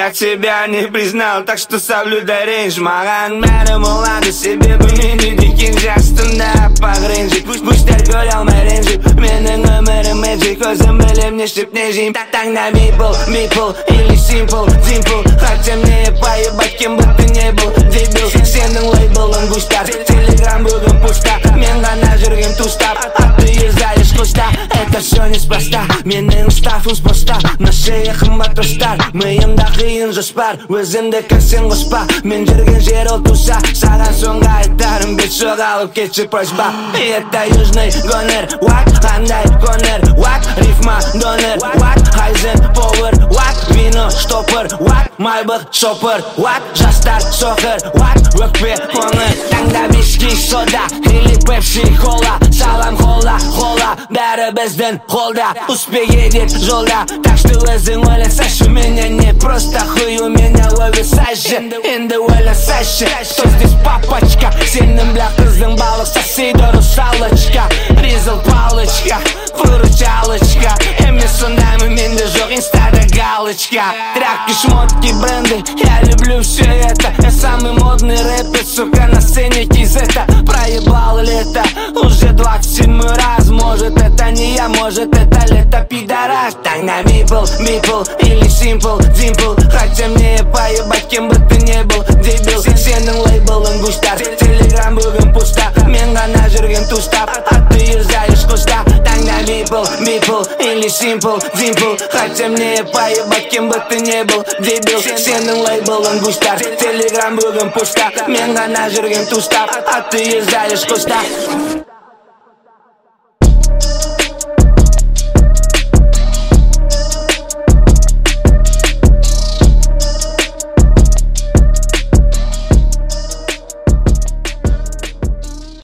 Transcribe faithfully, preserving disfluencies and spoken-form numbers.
Я тебя не признал, так что соблюдай рейндж. Маған бәрі болады, себебі мені декен жастында пағренжик. Пуштар көре алмай ренжіп, менің өмірім мэджик. Өзім білем не ішіп не жейм. Таңда мипл, мипл, или симпл, димпл. Хотя мне поебать, кем бы ты не был, дебил. Сенің лейблың гуштар, телеграм бүгін пуста. Мен ғана жүрген тустап, а ты ездаешь куста. Это все неспроста, менің стафым споста. На шее қымбат тостар, миымда қиын жоспар. Өзімді кірсен қоспа, мен жүрген жер ол туса. Саған соңғы айтарым, бет жоғалып кетші просьба. И это южный гонер, вак, қандай конер, вак, рифма донер, вак, хайзен повер, вак, вино штопыр, вак, майбық шопыр, вак, жастар соқыр, вак, өкпе қоңыр. Таңда виски сода, или пепси кола. Салам холла, холла, бәрі біздің қолда. Успех едет жолда, так что өзің ойласайшы. Меня не просто хуй, у меня ловисайшы. Енді ойласайшы, что здесь папочка? Сенің бля қыздың балық сосиды русалочка. Ризал палочка, выручалочка. Емес сондаймын, менде жоқ инстада галочка. Тряпки, шмотки, бренды, я люблю все это. Я самый модный рэпер, сука, на сцене кизета. Проебал лето, уже двадцать седьмой раз. Может это не я, может это лето пидорас. Тайна мипл, мипл, или симпл, димпл. Хотя мне поебать, кем бы ты не был, дебил. Сенің лейблың гуштар, телеграм бүгін пуста. Мен ғана жүрген тустап, а ты ездаешь куста. Тайна мипл, мипл, или симпл, димпл. Хотя мне поебать, кем бы ты не был, дебил. Сенің лейблың гуштар, телеграм бүгін пуста. Мен ғана жүрген тустап, а ты ездаешь куста.